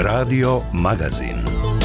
Radio Magazin.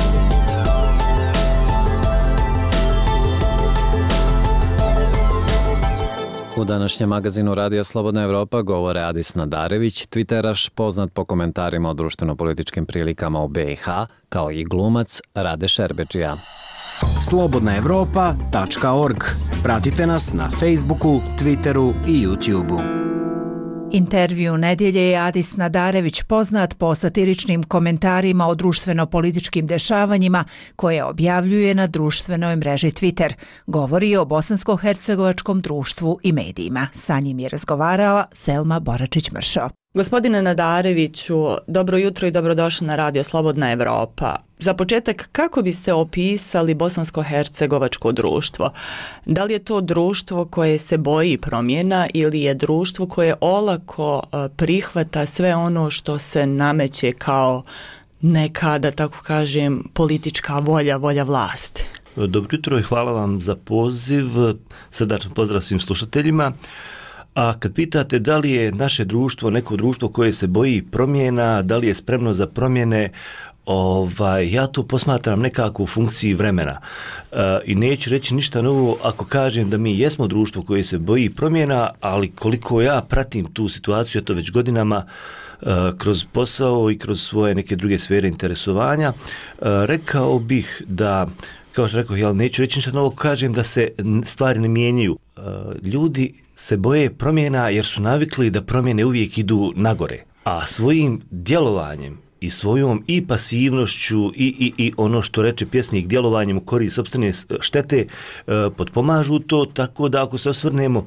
U današnjem magazinu Radija Slobodna Evropa govore Adis Nadarević, twitteraš poznat po komentarima o društveno-političkim prilikama u BiH, kao i glumac Rade Šerbedžija. slobodnaevropa.org. Pratite nas na Facebooku, Twitteru i YouTubeu. Intervju nedjelje je Adis Nadarević, poznat po satiričnim komentarima o društveno-političkim dešavanjima koje objavljuje na društvenoj mreži Twitter. Govori o bosansko-hercegovačkom društvu i medijima. Sa njim je razgovarala Selma Boračić-Mršo. Gospodine Nadareviću, dobro jutro i dobrodošli na Radio Slobodna Evropa. Za početak, kako biste opisali bosansko-hercegovačko društvo? Da li je to društvo koje se boji promjena ili je društvo koje olako prihvata sve ono što se nameće kao neka, da tako kažem, politička volja vlasti? Dobro jutro i hvala vam za poziv. Srdačan pozdrav svim slušateljima. A kad pitate da li je naše društvo neko društvo koje se boji promjena, da li je spremno za promjene, ja to posmatram nekako u funkciji vremena. I neću reći ništa novo ako kažem da mi jesmo društvo koje se boji promjena, ali koliko ja pratim tu situaciju, to već godinama, kroz posao i kroz svoje neke druge sfere interesovanja, rekao bih da, kao što rekao, neću reći ništa novo, kažem da se stvari ne mijenjaju. Ljudi se boje promjena jer su navikli da promjene uvijek idu nagore, a svojim djelovanjem i svojom i pasivnošću i ono što reče pjesnik, djelovanjem u korist sopstvene štete potpomažu to, tako da ako se osvrnemo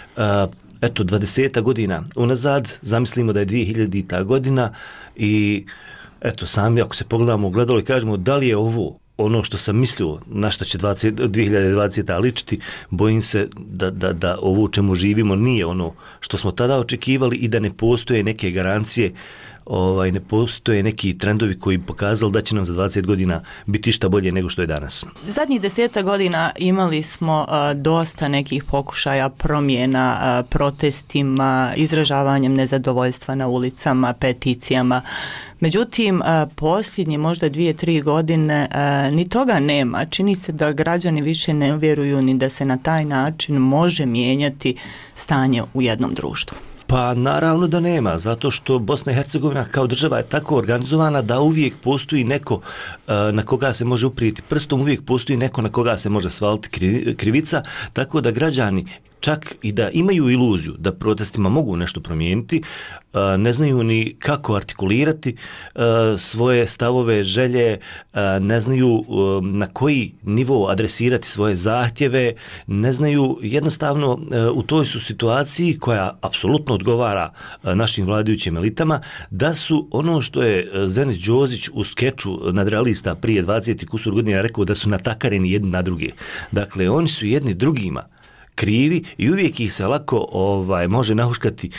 20 godina unazad, zamislimo da je 2000. godina i sami ako se pogledamo u gledalo i kažemo da li je ovo ono što sam mislio na što će 2020. ličiti, bojim se da ovo u čemu živimo nije ono što smo tada očekivali i da ne postoje neke garancije, ne postoje neki trendovi koji pokazali da će nam za 20 godina biti šta bolje nego što je danas. Zadnjih 10 godina imali smo dosta nekih pokušaja promjena, protestima, izražavanjem nezadovoljstva na ulicama, peticijama. Međutim, posljednje možda 2-3 godine ni toga nema. Čini se da građani više ne vjeruju ni da se na taj način može mijenjati stanje u jednom društvu. Pa naravno da nema, zato što Bosna i Hercegovina kao država je tako organizovana da uvijek postoji neko na koga se može uprijeti prstom, uvijek postoji neko na koga se može svaliti krivica, tako da građani čak i da imaju iluziju da protestima mogu nešto promijeniti, ne znaju ni kako artikulirati svoje stavove, želje, ne znaju na koji nivo adresirati svoje zahtjeve, ne znaju jednostavno u toj su situaciji koja apsolutno odgovara našim vladajućim elitama, da su ono što je Zenić Đozić u skeču nadrealista prije 20 kusur godina rekao da su natakareni jedni na druge. Dakle, oni su jedni drugima krivi i uvijek ih se lako može nahuškati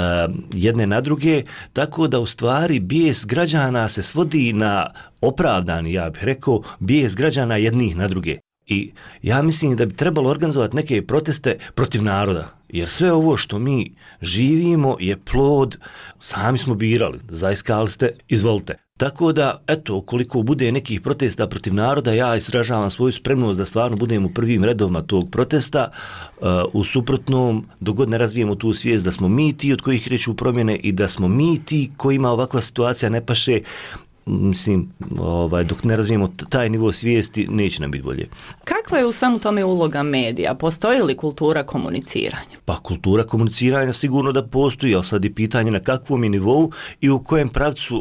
jedne na druge, tako da u stvari bijes građana se svodi na opravdani, ja bih rekao, bijes građana jednih na druge. I ja mislim da bi trebalo organizovati neke proteste protiv naroda, jer sve ovo što mi živimo je plod, sami smo birali, zaiskali ste, izvolite. Tako da, ukoliko bude nekih protesta protiv naroda, ja izražavam svoju spremnost da stvarno budem u prvim redovima tog protesta. U suprotnom, dok god ne razvijemo tu svijest da smo mi ti od kojih kreću promjene i da smo mi ti kojima ovakva situacija ne paše, mislim, dok ne razvijemo taj nivo svijesti, neće nam biti bolje. Kakva je u svemu tome uloga medija? Postoji li kultura komuniciranja? Pa kultura komuniciranja sigurno da postoji, ali sad je pitanje na kakvom je nivou i u kojem pravcu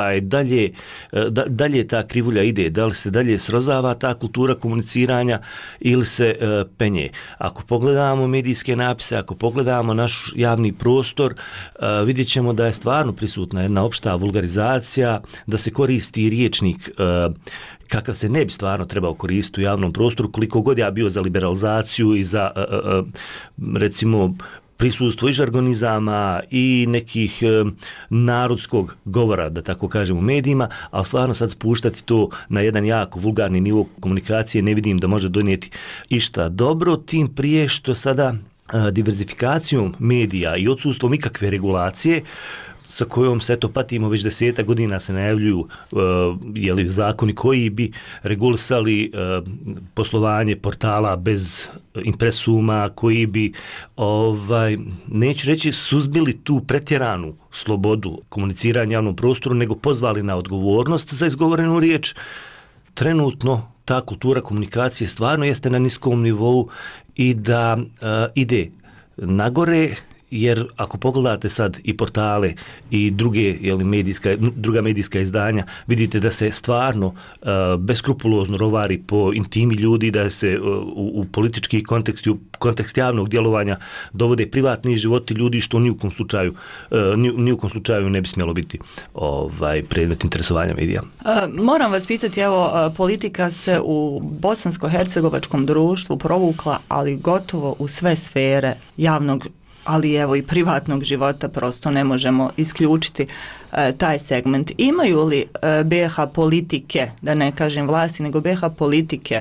dalje ta krivulja ide. Da li se dalje srozava ta kultura komuniciranja ili se penje. Ako pogledamo medijske napise, ako pogledamo naš javni prostor, vidjet ćemo da je stvarno prisutna jedna opšta vulgarizacija, da se koristi riječnik kakav se ne bi stvarno trebao koristiti u javnom prostoru, koliko god ja bio za liberalizaciju i za recimo prisustvo i žargonizama i nekih narodskog govora, da tako kažem, u medijima, ali stvarno sad spuštati to na jedan jako vulgarni nivo komunikacije ne vidim da može donijeti išta dobro, tim prije što sada diverzifikacijom medija i odsustvom ikakve regulacije sa kojom se patimo već 10 godina, se najavljuju zakoni koji bi regulisali poslovanje portala bez impresuma, koji bi neću reći suzbili tu pretjeranu slobodu komuniciranja u javnom prostoru, nego pozvali na odgovornost za izgovorenu riječ. Trenutno ta kultura komunikacije stvarno jeste na niskom nivou i da ide nagore, jer ako pogledate sad i portale i druga medijska izdanja, vidite da se stvarno beskrupulozno rovari po intimi ljudi, da se u politički kontekst, u kontekst javnog djelovanja dovode privatni životi ljudi, što ni u kom slučaju ne bi smjelo biti predmet interesovanja medija. Moram vas pitati, evo, politika se u bosansko-hercegovačkom društvu provukla, ali gotovo u sve sfere javnog, ali evo i privatnog života, prosto ne možemo isključiti taj segment. Imaju li BiH politike, da ne kažem vlasti, nego BiH politike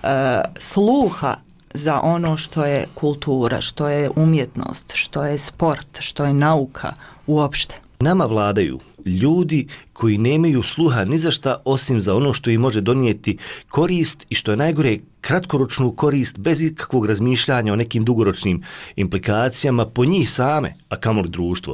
sluha za ono što je kultura, što je umjetnost, što je sport, što je nauka uopšte? Nama vladaju ljudi koji nemaju sluha ni za šta osim za ono što im može donijeti korist i što je najgore, kratkoročnu korist bez ikakvog razmišljanja o nekim dugoročnim implikacijama po njih same, a kamoli društvo.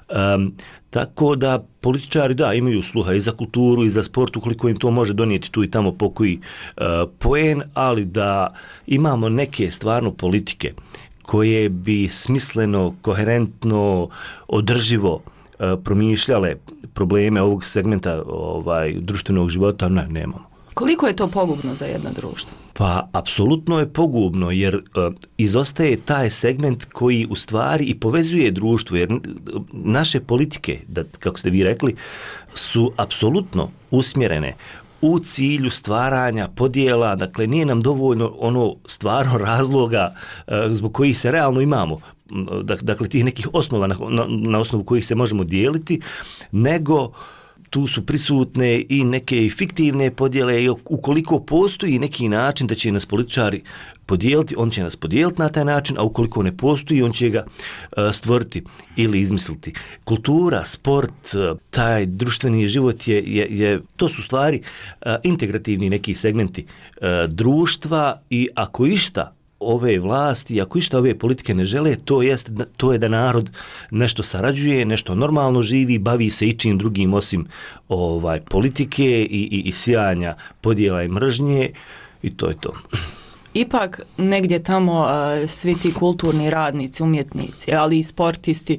Tako da političari imaju sluha i za kulturu i za sport ukoliko im to može donijeti tu i tamo pokoji poen, ali da imamo neke stvarno politike koje bi smisleno, koherentno, održivo promišljale probleme ovog segmenta društvenog života, nemamo. Koliko je to pogubno za jedno društvo? Pa, apsolutno je pogubno, jer izostaje taj segment koji u stvari i povezuje društvo, jer naše politike, kako ste vi rekli, su apsolutno usmjerene u cilju stvaranja podjela, dakle nije nam dovoljno ono stvarno razloga zbog kojih se realno imamo, dakle tih nekih osnova na osnovu kojih se možemo dijeliti, nego tu su prisutne i neke fiktivne podjele i ukoliko postoji neki način da će nas političari podijeliti, on će nas podijeliti na taj način, a ukoliko ne postoji, on će ga stvoriti ili izmisliti. Kultura, sport, taj društveni život to su stvari integrativni neki segmenti društva i ako išta ove vlasti, ako išta ove politike ne žele, to je da narod nešto sarađuje, nešto normalno živi, bavi se ičim drugim osim politike i sijanja podjela i mržnje i to je to. Ipak negdje tamo svi ti kulturni radnici, umjetnici, ali i sportisti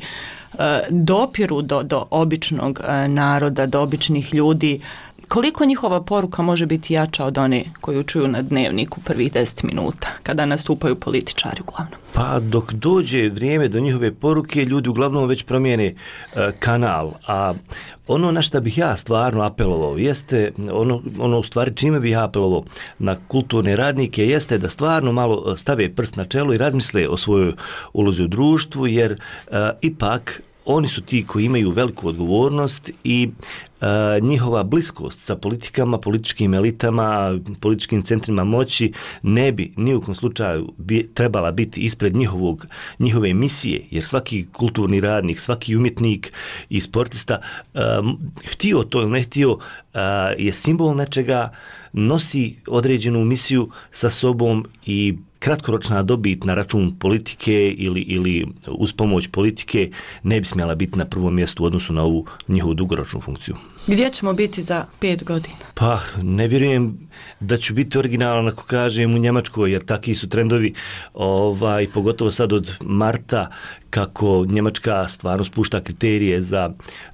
dopiru do običnog naroda, do običnih ljudi. Koliko njihova poruka može biti jača od one koju čuju na Dnevniku prvih 10 minuta, kada nastupaju političari uglavnom? Pa dok dođe vrijeme do njihove poruke, ljudi uglavnom već promijene kanal, a ono na što bih ja stvarno apelovao jeste, ono u stvari čime bih ja apelovao na kulturne radnike jeste da stvarno malo stave prst na čelo i razmisle o svojoj ulozi u društvu, jer ipak oni su ti koji imaju veliku odgovornost i njihova bliskost sa politikama, političkim elitama, političkim centrima moći ne bi ni u kom slučaju trebala biti ispred njihove misije, jer svaki kulturni radnik, svaki umjetnik i sportista, htio to ili ne htio, je simbol nečega, nosi određenu misiju sa sobom i kratkoročna dobit na račun politike ili uz pomoć politike ne bi smjela biti na prvom mjestu u odnosu na ovu njihovu dugoročnu funkciju. Gdje ćemo biti za 5 godina? Pa, ne vjerujem da ću biti originalan ako kažem u Njemačkoj, jer takvi su trendovi, pogotovo sad od marta, kako Njemačka stvarno spušta kriterije za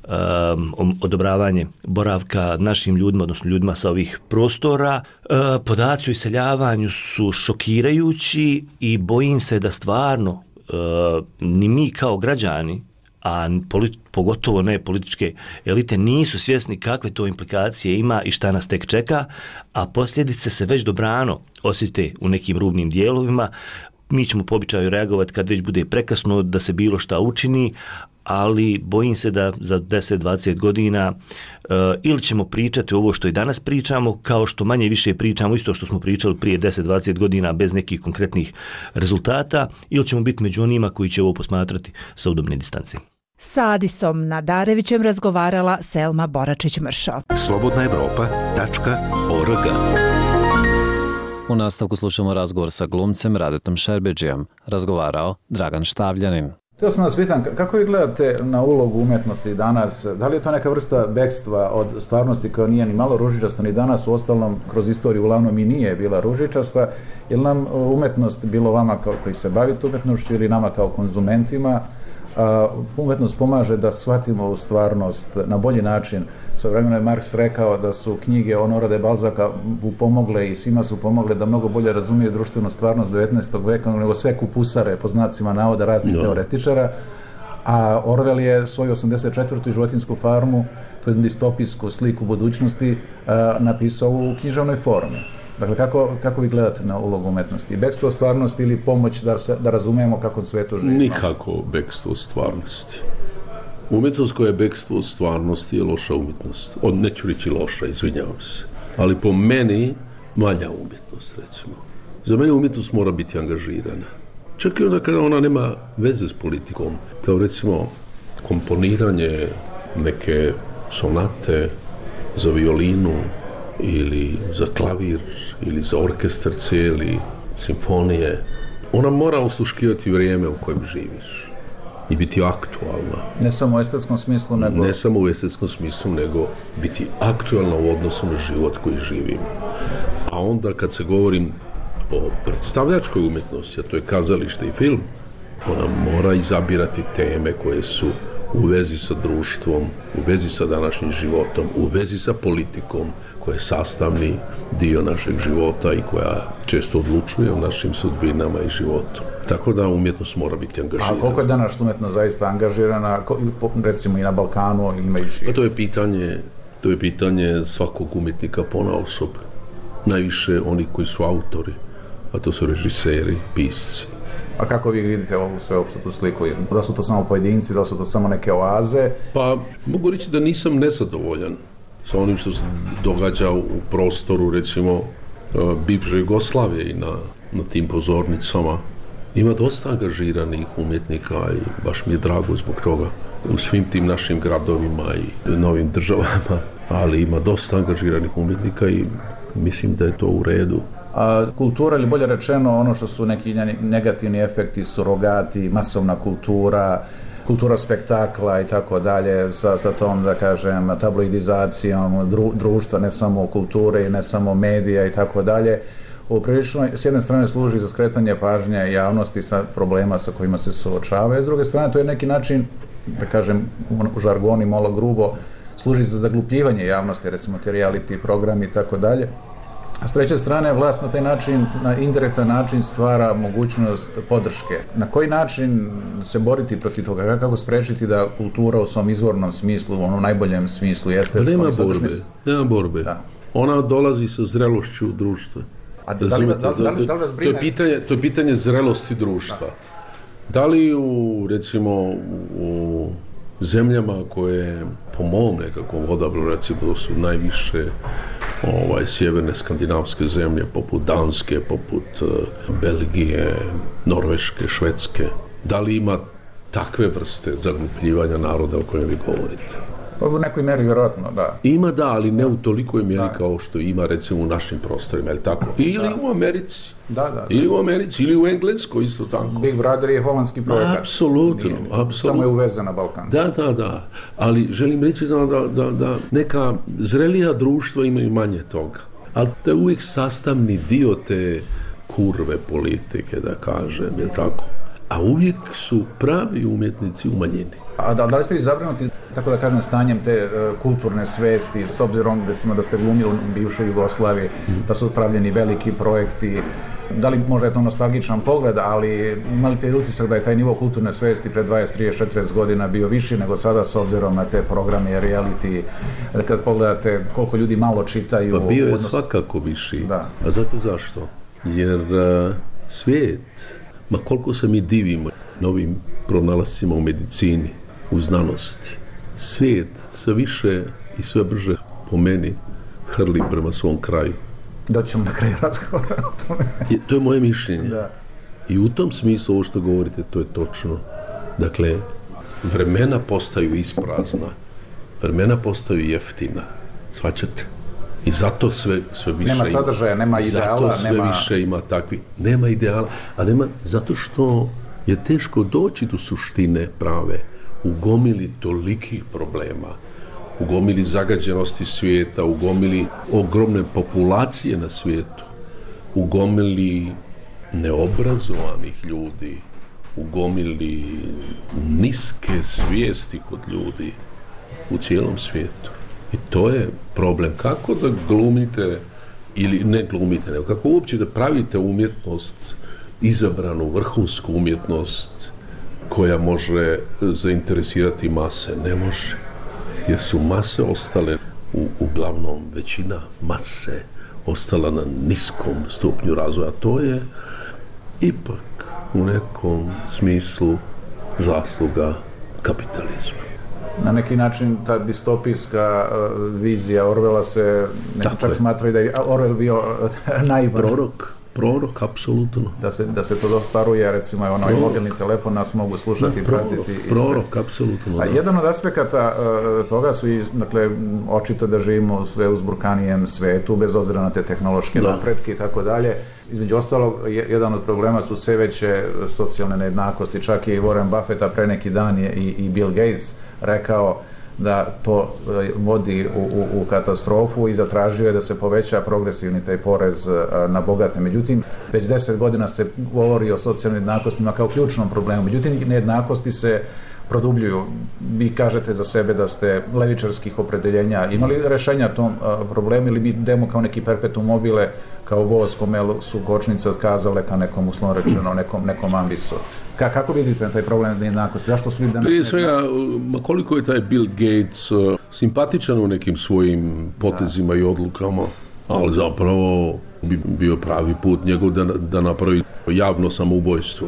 odobravanje boravka našim ljudima, odnosno ljudima sa ovih prostora. Podaci o iseljavanju su šokirajući i bojim se da stvarno ni mi kao građani, a pogotovo ne političke elite, nisu svjesni kakve to implikacije ima i šta nas tek čeka, a posljedice se već dobrano osjete u nekim rubnim dijelovima. Mi ćemo po običaju reagovati kad već bude prekasno da se bilo šta učini, ali bojim se da za 10-20 godina ili ćemo pričati ovo što i danas pričamo, kao što manje više pričamo isto što smo pričali prije 10-20 godina bez nekih konkretnih rezultata, ili ćemo biti među onima koji će ovo posmatrati sa udobne distance. Sa Adisom Nadarevićem razgovarala Selma Boračić-Mršo. slobodnaevropa.org. U nastavku slušamo razgovor sa glumcem Radetom Šerbedžijom. Razgovarao Dragan Štavljanin. Htio sam vas pitan, kako vi gledate na ulogu umjetnosti danas? Da li je to neka vrsta bekstva od stvarnosti koja nije ni malo ružičasta ni danas, uostalom kroz istoriju uglavnom i nije bila ružičasta? Je li nam umjetnost, bilo vama koji se bavite umjetnošću ili nama kao konzumentima, umjetnost pomaže da shvatimo u stvarnost na bolji način? Svojevremeno je Marks rekao da su knjige Honora de Balzaca pomogle i svima su pomogle da mnogo bolje razumije društvenu stvarnost 19. veka nego sve kupusare, po znacima navoda, raznih teoretičara. A Orwell je svoju 84. životinjsku farmu, tu jednu distopijsku sliku budućnosti, napisao u književnoj formi. Dakle, kako vi gledate na ulogu umjetnosti? Bekstvo stvarnosti ili pomoć da razumijemo kako svetu živimo? Nikako bekstvo stvarnosti. Umjetnost koja je bekstvo stvarnosti je loša umjetnost. Neću reći loša, izvinjavam se. Ali po meni manja umjetnost, recimo. Za mene umjetnost mora biti angažirana. Čak i onda kada ona nema veze s politikom. Kao recimo komponiranje neke sonate za violinu ili za klavir ili za orkestar cijeli, simfonije. Ona mora osluškivati vrijeme u kojem živiš i biti aktualna. Ne samo u estetskom smislu, nego... Ne samo u estetskom smislu, nego biti aktualna u odnosu na život koji živim. A onda kad se govorim o predstavljačkoj umjetnosti, a to je kazalište i film, ona mora izabirati teme koje su u vezi sa društvom, u vezi sa današnjim životom, u vezi sa politikom, koja je sastavni dio našeg života i koja često odlučuje o našim sudbinama i životu. Tako da umjetnost mora biti angažirana. A koliko je danas umjetnost zaista angažirana, recimo i na Balkanu, imajući... Pa to je pitanje svakog umjetnika ponaosob. Najviše oni koji su autori, a to su režiseri, pisci. A kako vi vidite ovu sveopštu tu sliku? Da su to samo pojedinci, da su to samo neke oaze? Pa mogu reći da nisam nezadovoljan sa onim što se događa u prostoru, recimo, bivše Jugoslavije i na tim pozornicama. Ima dosta angažiranih umjetnika i baš mi je drago zbog toga u svim tim našim gradovima i novim državama, ali ima dosta angažiranih umjetnika i mislim da je to u redu. A kultura, ili bolje rečeno ono što su neki negativni efekti, surogati, masovna kultura spektakla i tako dalje, sa tom, da kažem, tabloidizacijom društva, ne samo kulture i ne samo medija i tako dalje, prilično s jedne strane služi za skretanje pažnje javnosti sa problema sa kojima se suočavaju, s druge strane to je neki način, da kažem u žargoni malo grubo, služi za zaglupljivanje javnosti, recimo te reality programi i tako dalje. A s treće strane, vlast na taj način, na indirektan način stvara mogućnost podrške. Na koji način se boriti protiv toga? Kako sprečiti da kultura u svom izvornom smislu, u onom najboljem smislu, estetskom... Nema borbe. Da. Ona dolazi sa zrelošću društva. A da li vas brine? To je pitanje zrelosti društva. Da li u zemljama koje, po mom nekakvom odabiru, recimo, su najviše sjeverne skandinavske zemlje, poput Danske, poput Belgije, Norveške, Švedske. Da li ima takve vrste zaglupljivanja naroda o kojem vi govorite? Pa u nekoj meri vjerojatno, da. Ima, da, ali ne u tolikoj mjeri kao što ima, recimo, u našim prostorima, je li tako? Ili u Americi. Ili u Americi, ili u Engleskoj, isto tako. Big Brother je holandski projekat. Apsolutno. Samo je uvezan na Balkan. Da. Ali želim reći da neka zrelija društva imaju manje toga. Ali to je uvijek sastavni dio te kurve politike, da kažem, je li tako? A uvijek su pravi umjetnici u manjini. A da li ste zabrinuti, tako da kažem, stanjem te kulturne svesti, s obzirom, recimo, da ste glumili u bivšoj Jugoslaviji, da su pravljeni veliki projekti, da li možda je to nostalgičan pogled, ali imali te utisak da je taj nivo kulturne svesti pred 20, 30, 40 godina bio viši nego sada s obzirom na te programe, reality, kad pogledate koliko ljudi malo čitaju... Pa bio je svakako viši. Da. A znate zašto? Jer svijet, ma koliko se mi divimo novim pronalascima u medicini, u znanosti, svijet sve više i sve brže, po meni, hrli prema svom kraju. Doćemo na kraju razgovora o tome. To je moje mišljenje. Da. I u tom smislu ovo što govorite, to je točno. Dakle, vremena postaju isprazna, vremena postaju jeftina, shvaćate? I zato sve više nema sadržaja, nema ideala, zato sve više ima takvi, nema ideala, a nema, zato što je teško doći do suštine prave, u gomili tolikih problema, u gomili zagađenosti svijeta, u gomili ogromne populacije na svijetu, u gomili neobrazovanih ljudi, u gomili niske svijesti kod ljudi u cijelom svijetu. I to je problem. Kako da glumite, ili ne glumite, nego kako uopće da pravite umjetnost, izabranu vrhunsku umjetnost koja može zainteresirati mase? Ne može. Jer su mase ostale, uglavnom većina mase ostala na niskom stupnju razvoja. To je ipak u nekom smislu zasluga kapitalizma. Na neki način ta distopijska vizija Orwella se čak smatraju da je Orwell bio naivan. Prorok, apsolutno. Da se to ostvaruje, recimo onaj mobilni telefon nas mogu slušati i pratiti. Prorok, apsolutno. A jedan od aspekata toga su i, dakle, očito da živimo u sve uzburkanijem svetu, bez obzira na te tehnološke napretke i tako dalje. Između ostalog, jedan od problema su sve veće socijalne nejednakosti. Čak i Warren Buffett, a pre neki dan je i Bill Gates rekao da to vodi u katastrofu i zatražio je da se poveća progresivni taj porez na bogate. Međutim, već 10 godina se govori o socijalnim nejednakostima kao ključnom problemu. Međutim, nejednakosti se produbljuju. Vi kažete za sebe da ste levičarskih opredeljenja. Imali rešenja tom problemu ili mi idemo kao neki perpetuum mobile, kao voz kome su kočnice otkazale ka nekom, uslovno rečeno, nekom ambisu? Kako vidite taj problem nejednakosti? Zašto su vi danas... Prije svega, koliko je taj Bill Gates simpatičan u nekim svojim potezima i odlukama, ali zapravo bi bio pravi put njegov da napravi javno samoubojstvo.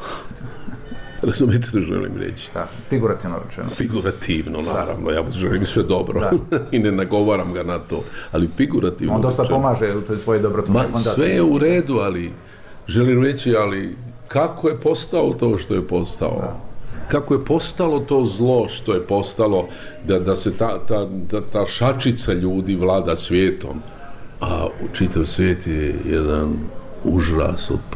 Razumite što želim reći? Da, figurativno rečeno. Figurativno, naravno, ja želim sve dobro i ne nagovaram ga na to, ali figurativno. On dosta pomaže u toj svojoj dobrotvornoj fondaciji. Sve je u redu, ali želim reći, ali kako je postao to što je postao? Da. Kako je postalo to zlo što je postalo, da se ta šačica ljudi vlada svijetom, a čitav svijet je jedan užas od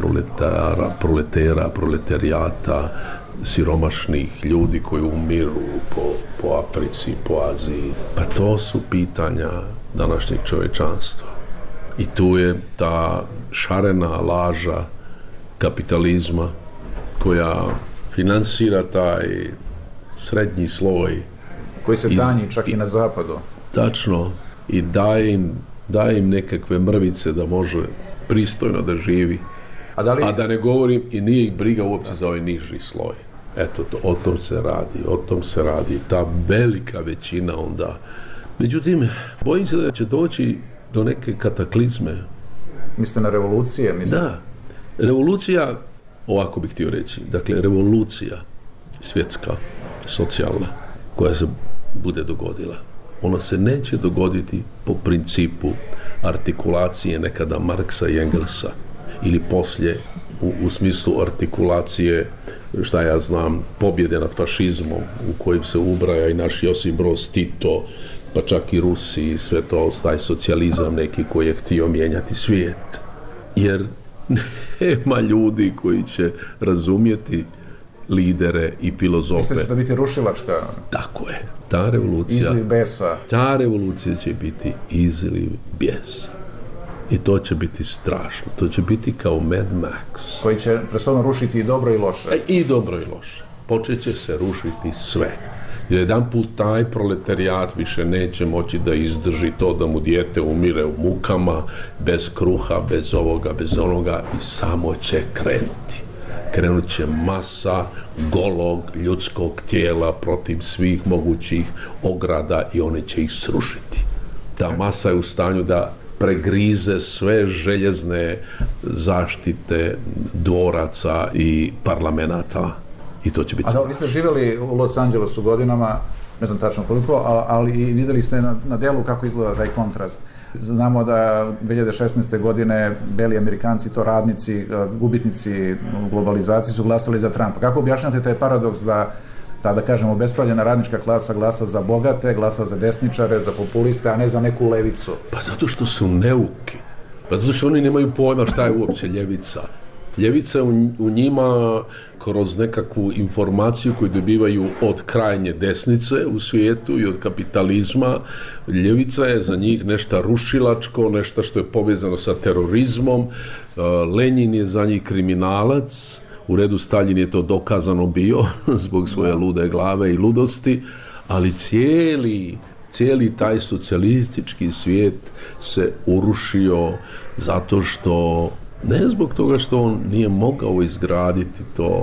proletarijata, siromašnih ljudi koji umiru po Africi, po Aziji. Pa to su pitanja današnjeg čovječanstva. I tu je ta šarena laža kapitalizma koja finansira taj srednji sloj. Koji se danji čak i na zapadu. Tačno. I daje im nekakve mrvice da može pristojno da živi. A da ne govorim, i nije ih briga uopće za ovaj niži sloj. Eto, o tom se radi. Ta velika većina onda. Međutim, bojim se da će doći do neke kataklizme. Mislite na revolucije? Da. Revolucija, ovako bih htio reći, dakle, revolucija svjetska, socijalna, koja se bude dogodila, ona se neće dogoditi po principu artikulacije nekada Marksa i Engelsa ili poslije u smislu artikulacije, šta ja znam, pobjede nad fašizmom u kojim se ubraja i naš Josip Broz Tito, pa čak i Rusi, sve to, taj socijalizam neki koji je htio mijenjati svijet. Jer nema ljudi koji će razumjeti lidere i filozofe. Mislite će to biti rušilačka? Tako je. Ta revolucija... Izliv besa. Ta revolucija će biti izliv bijesa. I to će biti strašno. To će biti kao Mad Max. Koji će presudno rušiti i dobro i loše. I dobro i loše. Počet će se rušiti sve. Jer jedan put taj proletarijat više neće moći da izdrži to da mu dijete umire u mukama, bez kruha, bez ovoga, bez onoga, i samo će krenuti. Krenut će masa golog ljudskog tijela protiv svih mogućih ograda i one će ih srušiti. Ta masa je u stanju da pregrize sve željezne zaštite dvoraca i parlamenata. I to će biti strašno. Vi ste živjeli u Los Angelesu godinama, ne znam tačno koliko, ali i vidjeli ste na delu kako izgleda taj kontrast. Znamo da 2016. godine beli Amerikanci, to radnici, gubitnici globalizacije, su glasali za Trumpa. Kako objašnjate taj paradoks da ta, da kažemo, bespravljena radnička klasa glasa za bogate, glasa za desničare, za populiste, a ne za neku levicu? Pa zato što su neuki. Pa zato što oni nemaju pojma šta je uopće ljevica. Ljevica u njima kroz nekakvu informaciju koju dobivaju od krajnje desnice u svijetu i od kapitalizma. Ljevica je za njih nešto rušilačko, nešto što je povezano sa terorizmom. Lenin je za njih kriminalac. U redu, Staljin je to dokazano bio zbog svoje lude glave i ludosti, ali cijeli taj socijalistički svijet se urušio zato što, ne zbog toga što on nije mogao izgraditi to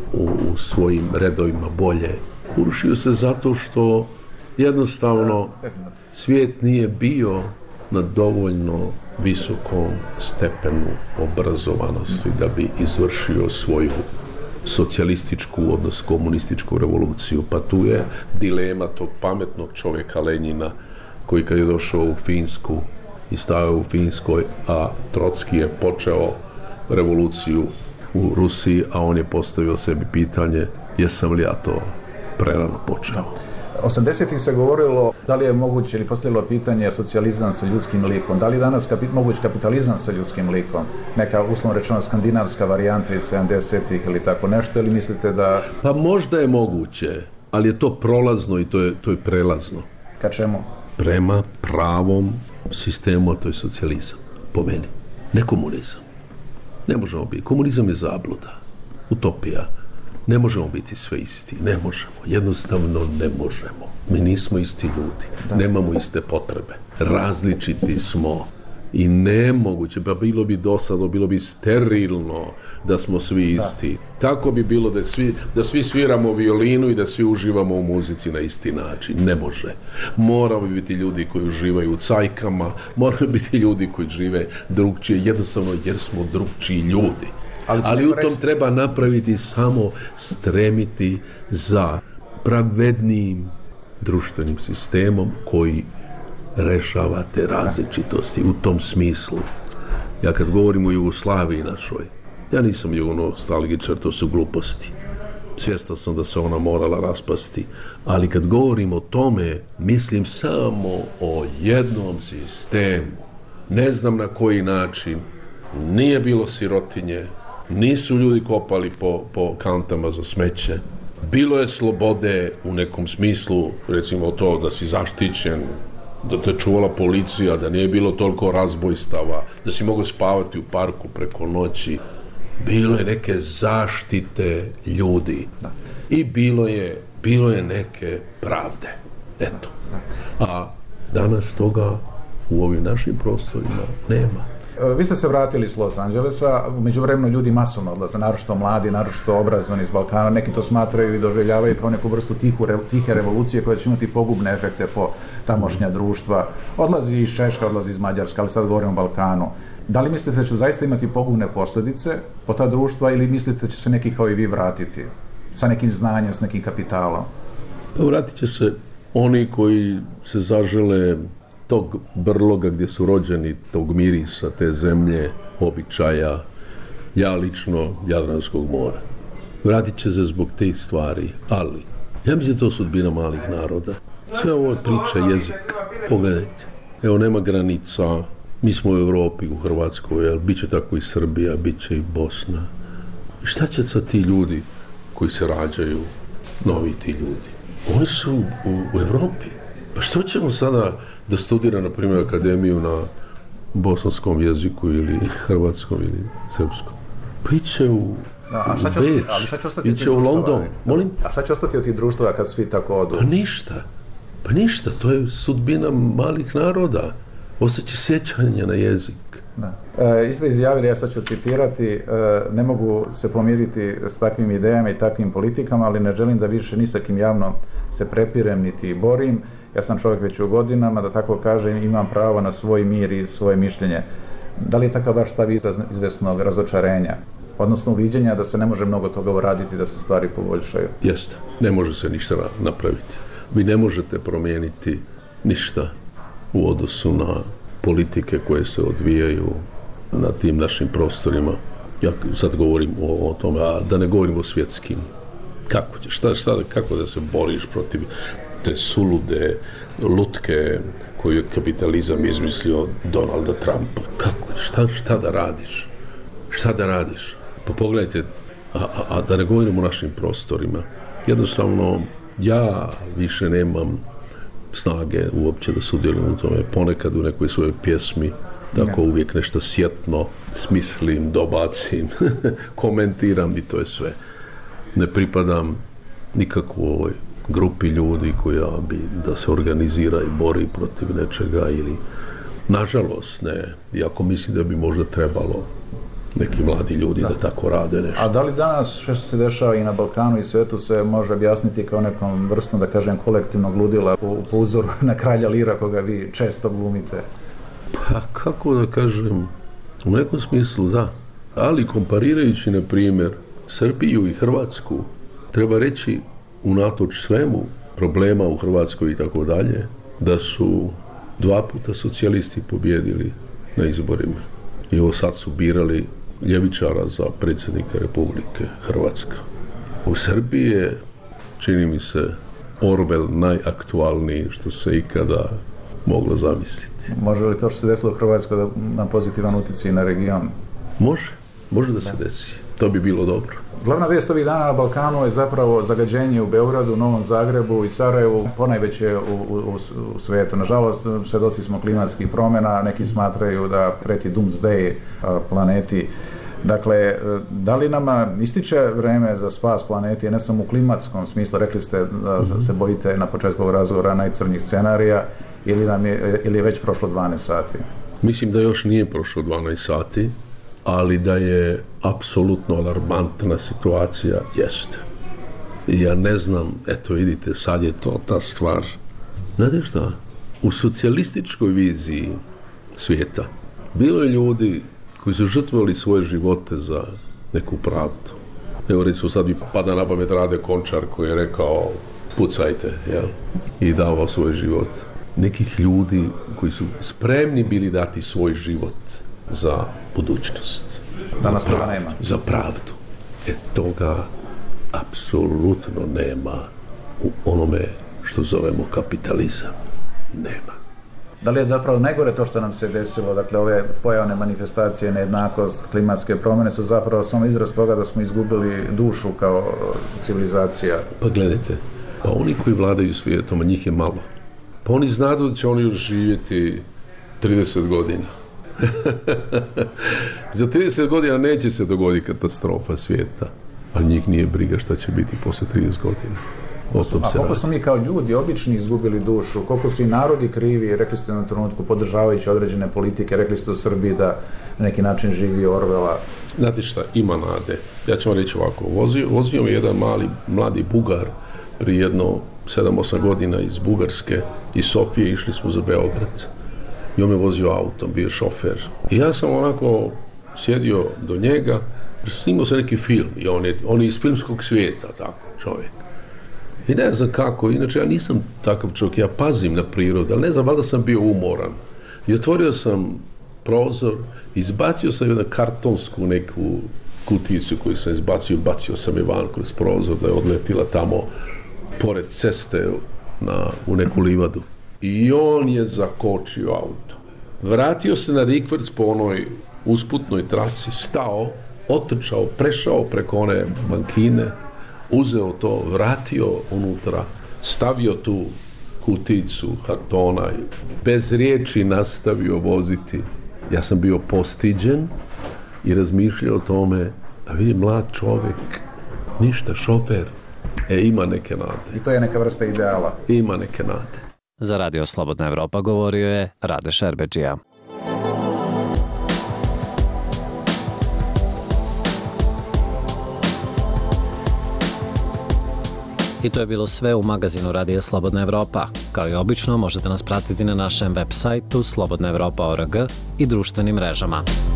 u svojim redovima bolje, urušio se zato što jednostavno svijet nije bio na dovoljno visokom stepenu obrazovanosti da bi izvršio svoju socijalističku, odnosno komunističku revoluciju. Pa tu je dilema tog pametnog čovjeka Lenjina, koji kad je došao u Finsku i stavio u Finskoj, a Trotski je počeo revoluciju u Rusiji, a on je postavio sebi pitanje jesam li ja to prerano počeo. 80-ih se govorilo da li je moguće ili postavilo pitanje socijalizam sa ljudskim likom. Da li je danas moguć kapitalizam sa ljudskim likom? Neka, uslovno rečeno, skandinavska varijanta iz 70-ih ili tako nešto, ili mislite da... Pa možda je moguće, ali je to prolazno i to je prelazno. Ka čemu? Prema pravom sistemu, a to je socijalizam, po meni. Ne komunizam. Ne možemo biti. Komunizam je zabluda, utopija. Ne možemo biti sve isti, ne možemo, jednostavno ne možemo. Mi nismo isti ljudi, nemamo iste potrebe, različiti smo i nemoguće, pa bilo bi dosadno, bilo bi sterilno da smo svi isti. Tako bi bilo da svi sviramo violinu i da svi uživamo u muzici na isti način. Ne može. Moraju biti ljudi koji uživaju u cajkama, moraju biti ljudi koji žive drugčije, jednostavno jer smo drugčiji ljudi. Ali u tom treba napraviti samo stremiti za pravednijim društvenim sistemom koji rešava te različitosti u tom smislu. Ja kad govorim o Jugoslaviji našoj, ja nisam jugonostalgičar, to su gluposti. Svjestan sam da se ona morala raspasti, ali kad govorim o tome, mislim samo o jednom sistemu. Ne znam na koji način, nije bilo sirotinje, nisu ljudi kopali po kantama za smeće. Bilo je slobode u nekom smislu, recimo to da si zaštićen, da te čuvala policija, da nije bilo toliko razbojstava, da si mogao spavati u parku preko noći. Bilo je neke zaštite ljudi i bilo je neke pravde. Eto. A danas toga u ovim našim prostorima nema. Vi ste se vratili iz Los Angelesa, u međuvremenu ljudi masovno odlaze, naročito mladi, naročito obrazovani iz Balkana, neki to smatraju i doživljavaju kao neku vrstu tihe revolucije koja će imati pogubne efekte po tamošnja društva. Odlazi iz Češka, odlazi iz Mađarska, ali sad govorimo o Balkanu. Da li mislite da će zaista imati pogubne posljedice po ta društva ili mislite da će se neki kao i vi vratiti sa nekim znanjem, s nekim kapitalom? Pa vratit će se oni koji se zažele tog brloga gdje su rođeni, tog mirisa, te zemlje, običaja, ja lično Jadranskog mora. Vratit će se zbog tih stvari, ali ja mislim da to sudbina malih naroda. Sve ovo je priča jezika. Pogledajte, evo nema granica, mi smo u Europi, u Hrvatskoj, ali bit će tako i Srbija, bit će i Bosna. I šta će sad ti ljudi koji se rađaju, novi ti ljudi? Oni su u Europi. Pa što ćemo sada da studira, na primjer, akademiju na bosanskom jeziku ili hrvatskom ili srpskom? Pa iće u Beč, iće u London. Molim? A šta će ostati od tih društva kad svi tako odu? Pa ništa, to je sudbina malih naroda. Ostaće sjećanje na jezik. Vi ste izjavili, ja sad ću citirati, ne mogu se pomiriti s takvim idejama i takvim politikama, ali ne želim da više ni sa kim javno se prepirem niti borim. Ja sam čovjek već u godinama, da tako kažem, imam pravo na svoj mir i svoje mišljenje. Da li je takav vaš stav izvesnog razočarenja, odnosno uviđenja da se ne može mnogo toga uraditi da se stvari poboljšaju? Jeste, ne može se ništa napraviti. Vi ne možete promijeniti ništa u odnosu na politike koje se odvijaju na tim našim prostorima. Ja sad govorim o tome, a da ne govorim o svjetskim kako da se boriš protiv te sulude lutke koju je kapitalizam izmislio Donalda Trumpa. Šta da radiš? Šta da radiš? Pa pogledajte, a da ne govorim o našim prostorima. Jednostavno, ja više nemam snage uopće da sudjelujem u tome. Ponekad u nekoj svojoj pjesmi tako uvijek nešto sjetno smislim, dobacim, komentiram i to je sve. Ne pripadam nikakvoj grupi ljudi koja bi da se organizira i bori protiv nečega ili nažalost ne, iako mislim da bi možda trebalo neki mladi ljudi da tako rade nešto. A da li danas što se dešava i na Balkanu i svijetu se može objasniti kao nekom vrstom, da kažem, kolektivnog ludila po uzoru na kralja Lira koga vi često glumite? Pa kako da kažem, u nekom smislu da, ali komparirajući na primjer Srbiju i Hrvatsku, treba reći unatoč svemu problema u Hrvatskoj i tako dalje, da su 2 puta socijalisti pobjedili na izborima. I evo sad su birali ljevičara za predsjednika Republike Hrvatska. U Srbiji je, čini mi se, Orwell najaktualniji što se ikada moglo zamisliti. Može li to što se desilo u Hrvatskoj da na pozitivan utjecaj na region? Može da se desi. To bi bilo dobro. Glavna vijest ovih dana na Balkanu je zapravo zagađenje u Beogradu, Novom Zagrebu i Sarajevu, ponajveće u svijetu. Nažalost, svjedoci smo klimatskih promjena, neki smatraju da preti doomsday planeti. Dakle, da li nama ističe vreme za spas planeti, ne samo u klimatskom smislu, rekli ste da se bojite na početku ovog razgovora najcrnjih scenarija, ili je već prošlo 12 sati? Mislim da još nije prošlo 12 sati, ali da je apsolutno alarmantna situacija, jeste. Ja ne znam, eto vidite, sad je to ta stvar. Znate šta? U socijalističkoj viziji svijeta bilo je ljudi koji su žrtvovali svoje živote za neku pravdu. Evo recimo sad mi pada na pamet Rade Končar koji je rekao pucajte, jel? I davao svoj život. Nekih ljudi koji su spremni bili dati svoj život za budućnost. Danas toga nema. Za pravdu. Toga apsolutno nema u onome što zovemo kapitalizam. Nema. Da li je zapravo najgore to što nam se desilo, dakle ove pojavne manifestacije, nejednakost, klimatske promjene su zapravo samo izraz toga da smo izgubili dušu kao civilizacija? Pa gledajte, pa oni koji vladaju svijetom, a njih je malo, pa oni znadu da će oni još živjeti 30 godina. Za 30 godina neće se dogoditi katastrofa svijeta, ali njih nije briga šta će biti poslije 30 godina. A koliko smo mi kao ljudi obični izgubili dušu, koliko su i narodi krivi, rekli ste na trenutku podržavajući određene politike, rekli ste u Srbiji da na neki način živi Orwella. Znate šta, ima nade. Ja ću vam reći ovako, vozio me jedan mladi Bugar prije jedno 7-8 godina iz Bugarske, iz Sofije, išli smo za Beograd. I on me vozio autom, bio šofer. I ja sam onako sjedio do njega, snimao sam neki film i on je iz filmskog svijeta, tako, čovjek. I ne znam kako, inače ja nisam takav čovjek, ja pazim na prirodu, ali ne znam, valjda sam bio umoran. I otvorio sam prozor, izbacio sam jednu kartonsku neku kuticu koju sam izbacio, bacio sam je van kroz prozor da je odletila tamo pored ceste u neku livadu. I on je zakočio auto. Vratio se na rikverc po onoj usputnoj traci, stao, otrčao, prešao preko one bankine, uzeo to, vratio unutra, stavio tu kuticu kartona i bez riječi nastavio voziti. Ja sam bio postiđen i razmišljao o tome, a vidi mlad čovjek, ništa, šofer, ima neke nade. I to je neka vrsta ideala. Ima neke nade. Za Radio Slobodna Evropa govorio je Rade Šerbedžija. I to je bilo sve u magazinu Radija Slobodna Evropa. Kao i obično, možete nas pratiti na našem web sajtu slobodnaevropa.org i društvenim mrežama.